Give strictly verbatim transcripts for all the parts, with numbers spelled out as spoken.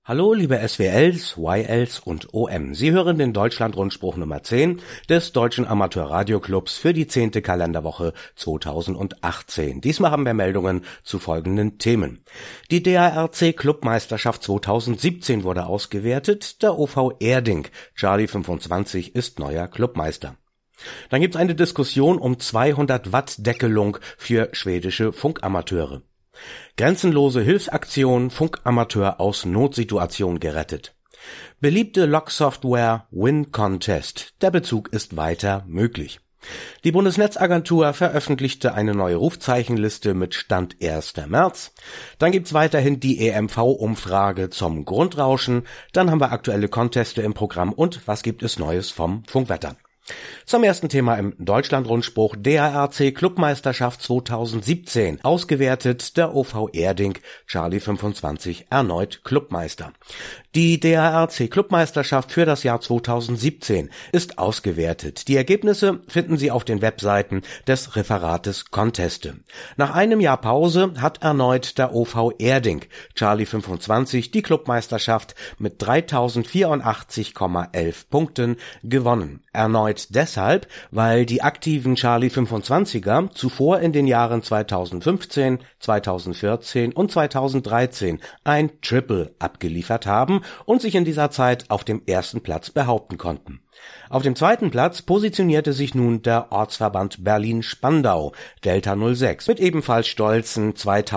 Hallo liebe S W Ls, Y Ls und O M. Sie hören den Deutschland-Rundspruch Nummer zehn des Deutschen Amateur-Radio-Clubs für die zehnte Kalenderwoche zweitausendachtzehn. Diesmal haben wir Meldungen zu folgenden Themen. Die D A R C-Clubmeisterschaft zweitausendsiebzehn wurde ausgewertet. Der O V Erding, Charlie fünfundzwanzig, ist neuer Clubmeister. Dann gibt's eine Diskussion um zweihundert Watt Deckelung für schwedische Funkamateure. Grenzenlose Hilfsaktion, Funkamateur aus Notsituation gerettet. Beliebte Log-Software Win Contest. Der Bezug ist weiter möglich. Die Bundesnetzagentur veröffentlichte eine neue Rufzeichenliste mit Stand erster März. Dann gibt's weiterhin die E M V-Umfrage zum Grundrauschen. Dann haben wir aktuelle Conteste im Programm und was gibt es Neues vom Funkwetter. Zum ersten Thema im Deutschland-Rundspruch D A R C-Clubmeisterschaft zweitausendsiebzehn. Ausgewertet der O V Erding, Charlie fünfundzwanzig, erneut Clubmeister. Die D A R C-Clubmeisterschaft für das Jahr zweitausendsiebzehn ist ausgewertet. Die Ergebnisse finden Sie auf den Webseiten des Referates Conteste. Nach einem Jahr Pause hat erneut der O V Erding, Charlie fünfundzwanzig, die Clubmeisterschaft mit dreitausendvierundachtzig Komma elf Punkten gewonnen. Erneut deshalb, weil die aktiven Charlie fünfundzwanziger zuvor in den Jahren zweitausendfünfzehn, zweitausendvierzehn und zweitausenddreizehn ein Triple abgeliefert haben und sich in dieser Zeit auf dem ersten Platz behaupten konnten. Auf dem zweiten Platz positionierte sich nun der Ortsverband Berlin-Spandau, Delta null sechs, mit ebenfalls stolzen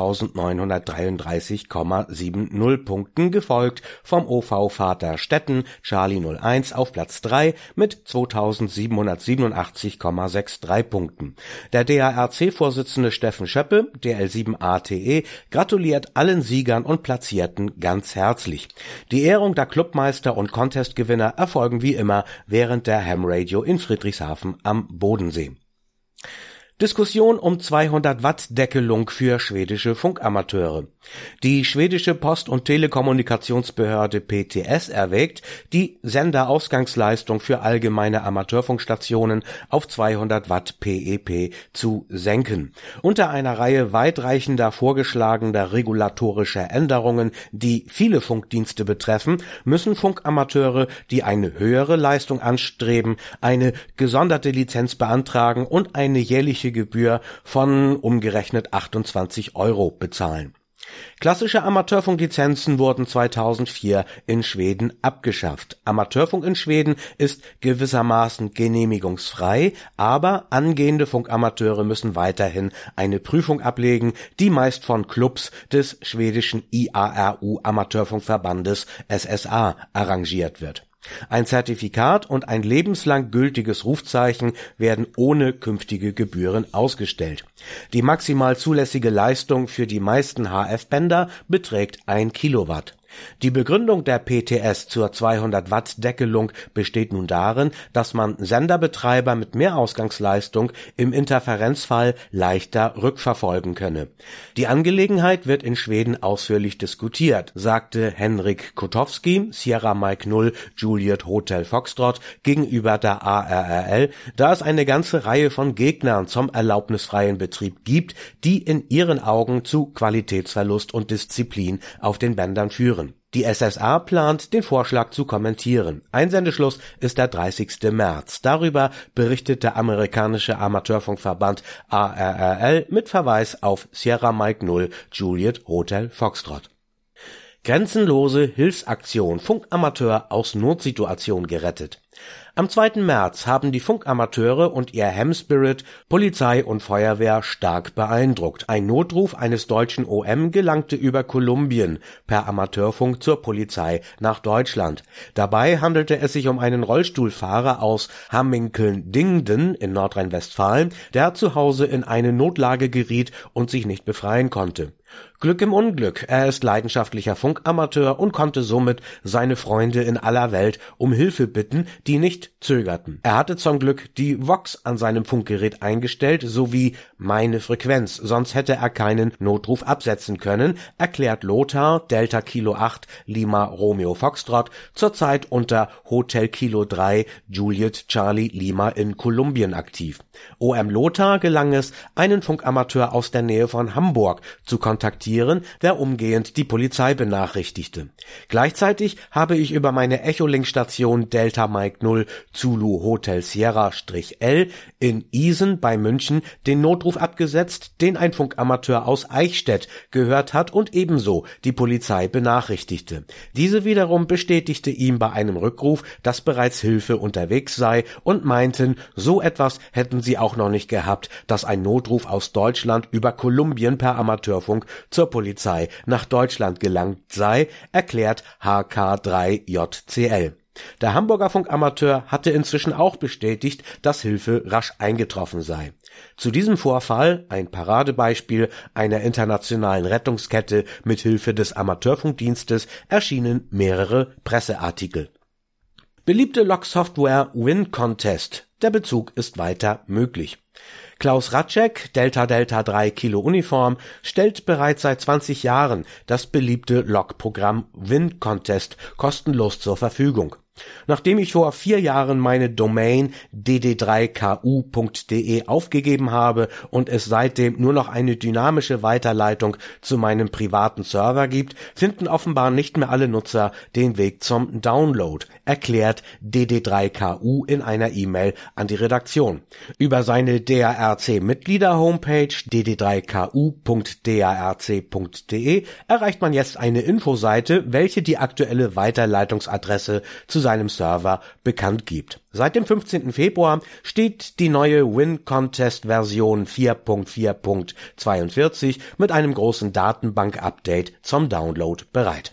zweitausendneunhundertdreiunddreißig Komma siebzig Punkten, gefolgt vom O V Vaterstetten, Charlie null eins, auf Platz drei mit zweitausendsiebenhundertsiebenundachtzig Komma dreiundsechzig Punkten. Der D A R C-Vorsitzende Steffen Schöppe, D L sieben A T E, gratuliert allen Siegern und Platzierten ganz herzlich. Die Ehrung der Clubmeister und Contestgewinner erfolgen wie immer während der Ham Radio in Friedrichshafen am Bodensee. Diskussion um zweihundert Watt Deckelung für schwedische Funkamateure. Die schwedische Post- und Telekommunikationsbehörde P T S erwägt, die Senderausgangsleistung für allgemeine Amateurfunkstationen auf zweihundert Watt P E P zu senken. Unter einer Reihe weitreichender vorgeschlagener regulatorischer Änderungen, die viele Funkdienste betreffen, müssen Funkamateure, die eine höhere Leistung anstreben, eine gesonderte Lizenz beantragen und eine jährliche Gebühr von umgerechnet achtundzwanzig Euro bezahlen. Klassische Amateurfunklizenzen wurden zweitausendvier in Schweden abgeschafft. Amateurfunk in Schweden ist gewissermaßen genehmigungsfrei, aber angehende Funkamateure müssen weiterhin eine Prüfung ablegen, die meist von Clubs des schwedischen I A R U-Amateurfunkverbandes S S A arrangiert wird. Ein Zertifikat und ein lebenslang gültiges Rufzeichen werden ohne künftige Gebühren ausgestellt. Die maximal zulässige Leistung für die meisten H F-Bänder beträgt ein Kilowatt. Die Begründung der P T S zur zweihundert Watt Deckelung besteht nun darin, dass man Senderbetreiber mit mehr Ausgangsleistung im Interferenzfall leichter rückverfolgen könne. Die Angelegenheit wird in Schweden ausführlich diskutiert, sagte Henrik Kotowski, Sierra Mike null, Juliet Hotel Foxtrot, gegenüber der A R R L, da es eine ganze Reihe von Gegnern zum erlaubnisfreien Betrieb gibt, die in ihren Augen zu Qualitätsverlust und Disziplin auf den Bändern führen. Die S S A plant, den Vorschlag zu kommentieren. Einsendeschluss ist der dreißigster März. Darüber berichtet der amerikanische Amateurfunkverband A R R L mit Verweis auf Sierra Mike null, Juliet Hotel Foxtrot. Grenzenlose Hilfsaktion, Funkamateur aus Notsituation gerettet. Am zweiten März haben die Funkamateure und ihr Ham-Spirit Polizei und Feuerwehr stark beeindruckt. Ein Notruf eines deutschen O M gelangte über Kolumbien per Amateurfunk zur Polizei nach Deutschland. Dabei handelte es sich um einen Rollstuhlfahrer aus Hamminkeln-Dingden in Nordrhein-Westfalen, der zu Hause in eine Notlage geriet und sich nicht befreien konnte. Glück im Unglück, er ist leidenschaftlicher Funkamateur und konnte somit seine Freunde in aller Welt um Hilfe bitten, die die nicht zögerten. Er hatte zum Glück die Vox an seinem Funkgerät eingestellt sowie meine Frequenz, sonst hätte er keinen Notruf absetzen können, erklärt Lothar, Delta Kilo acht, Lima Romeo Foxtrot, zurzeit unter Hotel Kilo drei, Juliet Charlie Lima in Kolumbien aktiv. O M Lothar gelang es, einen Funkamateur aus der Nähe von Hamburg zu kontaktieren, der umgehend die Polizei benachrichtigte. Gleichzeitig habe ich über meine Echolink-Station Delta Mike null Zulu Hotel Sierra-L in Isen bei München den Notruf abgesetzt, den ein Funkamateur aus Eichstätt gehört hat und ebenso die Polizei benachrichtigte. Diese wiederum bestätigte ihm bei einem Rückruf, dass bereits Hilfe unterwegs sei und meinten, so etwas hätten sie auch noch nicht gehabt, dass ein Notruf aus Deutschland über Kolumbien per Amateurfunk zur Polizei nach Deutschland gelangt sei, erklärt H K drei J C L. Der Hamburger Funkamateur hatte inzwischen auch bestätigt, dass Hilfe rasch eingetroffen sei. Zu diesem Vorfall, ein Paradebeispiel einer internationalen Rettungskette mit Hilfe des Amateurfunkdienstes, erschienen mehrere Presseartikel. Beliebte Log-Software Win Contest. Der Bezug ist weiter möglich. Klaus Ratschek, Delta Delta drei Kilo Uniform, stellt bereits seit zwanzig Jahren das beliebte Log-Programm Win Contest kostenlos zur Verfügung. Nachdem ich vor vier Jahren meine Domain d d drei k u punkt d e aufgegeben habe und es seitdem nur noch eine dynamische Weiterleitung zu meinem privaten Server gibt, finden offenbar nicht mehr alle Nutzer den Weg zum Download, erklärt d d drei k u in einer E-Mail an die Redaktion. Über seine D A R C-Mitglieder-Homepage d d drei k u punkt d a r c punkt d e erreicht man jetzt eine Infoseite, welche die aktuelle Weiterleitungsadresse zu seinem Server bekannt gibt. Seit dem fünfzehnten Februar steht die neue Win Contest Version vier Punkt vier Punkt zweiundvierzig mit einem großen Datenbank-Update zum Download bereit.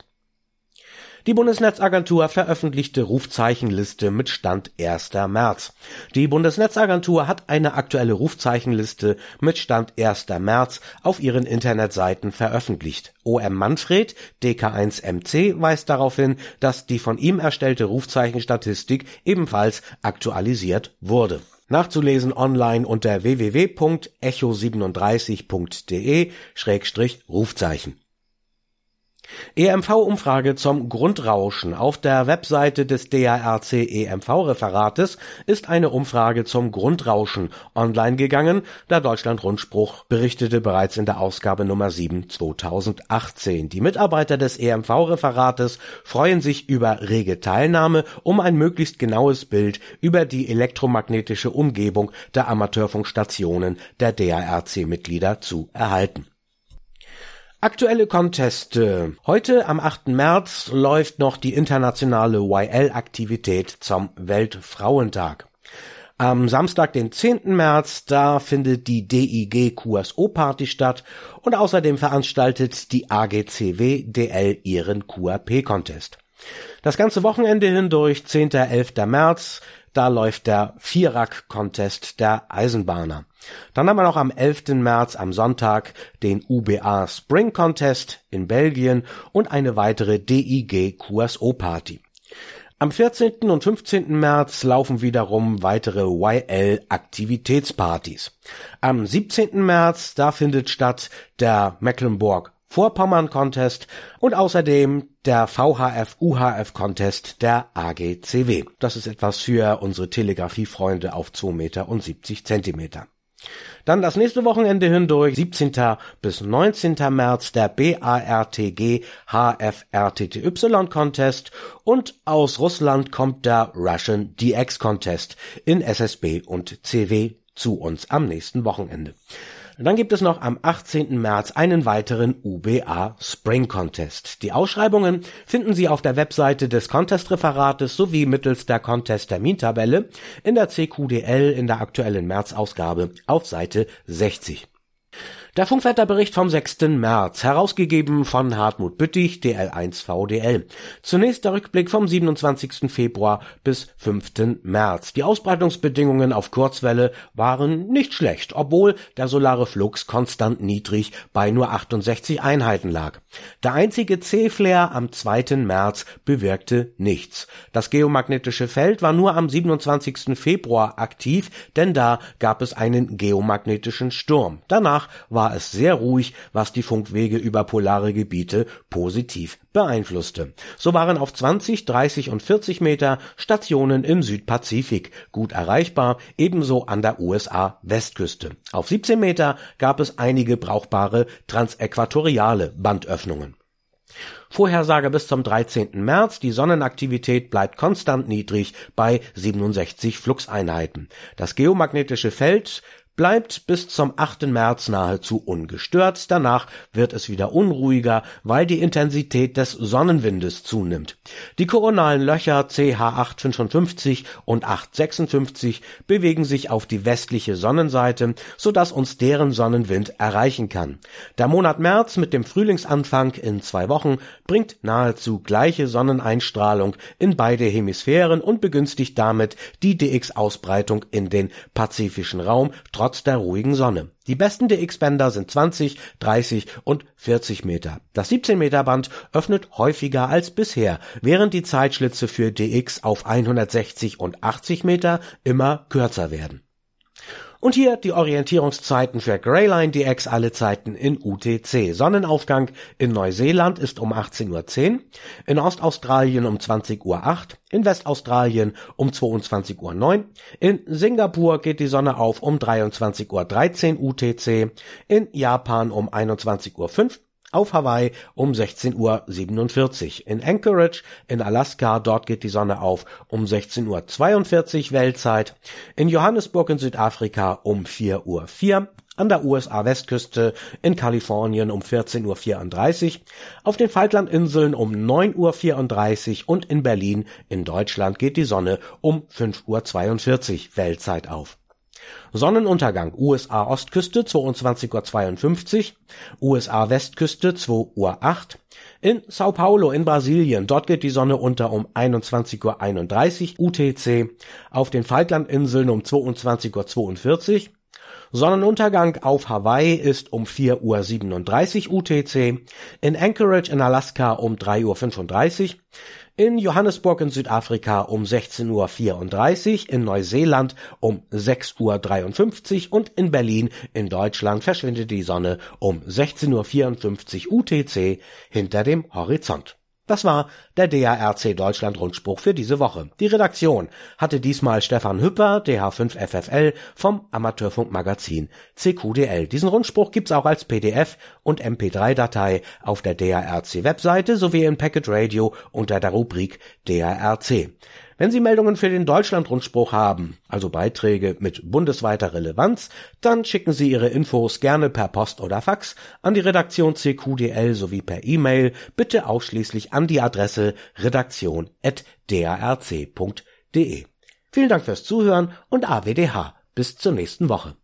Die Bundesnetzagentur veröffentlichte Rufzeichenliste mit Stand erster März. Die Bundesnetzagentur hat eine aktuelle Rufzeichenliste mit Stand erster März auf ihren Internetseiten veröffentlicht. O M Manfred, D K eins M C, weist darauf hin, dass die von ihm erstellte Rufzeichenstatistik ebenfalls aktualisiert wurde. Nachzulesen online unter w w w punkt echo siebenunddreißig punkt d e Schrägstrich Rufzeichen. E M V-Umfrage zum Grundrauschen. Auf der Webseite des D A R C E M V-Referates ist eine Umfrage zum Grundrauschen online gegangen. Der Deutschland-Rundspruch berichtete bereits in der Ausgabe Nummer sieben zweitausendachtzehn. Die Mitarbeiter des E M V-Referates freuen sich über rege Teilnahme, um ein möglichst genaues Bild über die elektromagnetische Umgebung der Amateurfunkstationen der D A R C-Mitglieder zu erhalten. Aktuelle Conteste. Heute am achten März läuft noch die internationale Y L-Aktivität zum Weltfrauentag. Am Samstag, den zehnten März, da findet die D I G Q S O-Party statt und außerdem veranstaltet die A G C W D L ihren Q R P-Contest. Das ganze Wochenende hindurch, zehnten bis elften März, da läuft der Vierak-Contest der Eisenbahner. Dann haben wir noch am elften März am Sonntag den U B A Spring Contest in Belgien und eine weitere D I G Q S O-Party. Am vierzehnten und fünfzehnten März laufen wiederum weitere Y L-Aktivitätspartys. Am siebzehnten März, da findet statt der Mecklenburg-Vorpommern-Contest und außerdem der V H F-U H F-Contest der A G C W. Das ist etwas für unsere Telegrafie-Freunde auf zwei Meter und siebzig Zentimeter. Dann das nächste Wochenende hindurch, siebzehnten bis neunzehnten März, der B A R T G H F R T T Y-Contest und aus Russland kommt der Russian D X Contest in S S B und C W zu uns am nächsten Wochenende. Dann gibt es noch am achtzehnten März einen weiteren U B A Spring Contest. Die Ausschreibungen finden Sie auf der Webseite des Contest-Referates sowie mittels der Contest-Termintabelle in der C Q D L in der aktuellen März-Ausgabe auf Seite sechzig. Der Funkwetterbericht vom sechsten März, herausgegeben von Hartmut Büttig, D L eins V D L. Zunächst der Rückblick vom siebenundzwanzigsten Februar bis fünften März. Die Ausbreitungsbedingungen auf Kurzwelle waren nicht schlecht, obwohl der solare Flux konstant niedrig bei nur achtundsechzig Einheiten lag. Der einzige C-Flare am zweiten März bewirkte nichts. Das geomagnetische Feld war nur am siebenundzwanzigsten Februar aktiv, denn da gab es einen geomagnetischen Sturm. Danach war war es sehr ruhig, was die Funkwege über polare Gebiete positiv beeinflusste. So waren auf zwanzig, dreißig und vierzig Meter Stationen im Südpazifik gut erreichbar, ebenso an der U S A-Westküste. Auf siebzehn Meter gab es einige brauchbare transäquatoriale Bandöffnungen. Vorhersage bis zum dreizehnten März. Die Sonnenaktivität bleibt konstant niedrig bei siebenundsechzig Fluxeinheiten. Das geomagnetische Feld bleibt bis zum achten März nahezu ungestört. Danach wird es wieder unruhiger, weil die Intensität des Sonnenwindes zunimmt. Die koronalen Löcher C H acht fünfundfünfzig und acht sechsundfünfzig bewegen sich auf die westliche Sonnenseite, sodass uns deren Sonnenwind erreichen kann. Der Monat März mit dem Frühlingsanfang in zwei Wochen bringt nahezu gleiche Sonneneinstrahlung in beide Hemisphären und begünstigt damit die D X-Ausbreitung in den pazifischen Raum, trotz der ruhigen Sonne. Die besten D X-Bänder sind zwanzig, dreißig und vierzig Meter. Das siebzehn Meter Band öffnet häufiger als bisher, während die Zeitschlitze für D X auf hundertsechzig und achtzig Meter immer kürzer werden. Und hier die Orientierungszeiten für Greyline D X, alle Zeiten in U T C. Sonnenaufgang in Neuseeland ist um achtzehn Uhr zehn, in Ostaustralien um zwanzig Uhr acht, in Westaustralien um zweiundzwanzig Uhr neun, in Singapur geht die Sonne auf um dreiundzwanzig Uhr dreizehn U T C, in Japan um einundzwanzig Uhr fünf, auf Hawaii um sechzehn Uhr siebenundvierzig. In Anchorage in Alaska, dort geht die Sonne auf um sechzehn Uhr zweiundvierzig Weltzeit. In Johannesburg in Südafrika um vier Uhr vier. An der U S A-Westküste in Kalifornien um vierzehn Uhr vierunddreißig. Auf den Falklandinseln um neun Uhr vierunddreißig und in Berlin in Deutschland geht die Sonne um fünf Uhr zweiundvierzig Weltzeit auf. Sonnenuntergang U S A-Ostküste zweiundzwanzig Uhr zweiundfünfzig, U S A-Westküste zwei Uhr acht, in Sao Paulo in Brasilien, dort geht die Sonne unter um einundzwanzig Uhr einunddreißig U T C, auf den Falklandinseln um zweiundzwanzig Uhr zweiundvierzig, Sonnenuntergang auf Hawaii ist um vier Uhr siebenunddreißig U T C, in Anchorage in Alaska um drei Uhr fünfunddreißig, in Johannesburg in Südafrika um sechzehn Uhr vierunddreißig, in Neuseeland um sechs Uhr dreiundfünfzig und in Berlin in Deutschland verschwindet die Sonne um sechzehn Uhr vierundfünfzig U T C hinter dem Horizont. Das war der D A R C Deutschland Rundspruch für diese Woche. Die Redaktion hatte diesmal Stefan Hüpper, D H fünf F F L vom Amateurfunkmagazin C Q D L. Diesen Rundspruch gibt's auch als P D F und M P drei Datei auf der D A R C Webseite sowie in Packet Radio unter der Rubrik D A R C. Wenn Sie Meldungen für den Deutschland-Rundspruch haben, also Beiträge mit bundesweiter Relevanz, dann schicken Sie Ihre Infos gerne per Post oder Fax an die Redaktion C Q D L sowie per E-Mail, bitte ausschließlich an die Adresse redaktion at d a r c punkt d e. Vielen Dank fürs Zuhören und A W D H. Bis zur nächsten Woche.